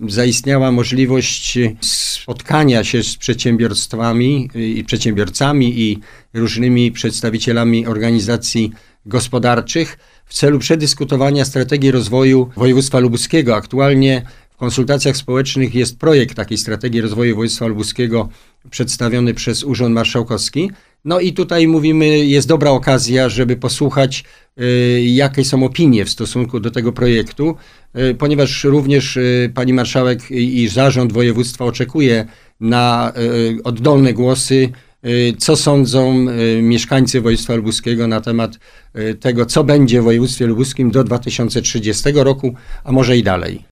zaistniała możliwość spotkania się z przedsiębiorstwami i przedsiębiorcami i różnymi przedstawicielami organizacji gospodarczych w celu przedyskutowania strategii rozwoju województwa lubuskiego. Aktualnie w konsultacjach społecznych jest projekt takiej strategii rozwoju województwa lubuskiego przedstawiony przez Urząd Marszałkowski. No i tutaj mówimy, jest dobra okazja, żeby posłuchać, jakie są opinie w stosunku do tego projektu, ponieważ również pani marszałek i zarząd województwa oczekuje na oddolne głosy, co sądzą mieszkańcy województwa lubuskiego na temat tego, co będzie w województwie lubuskim do 2030 roku, a może i dalej.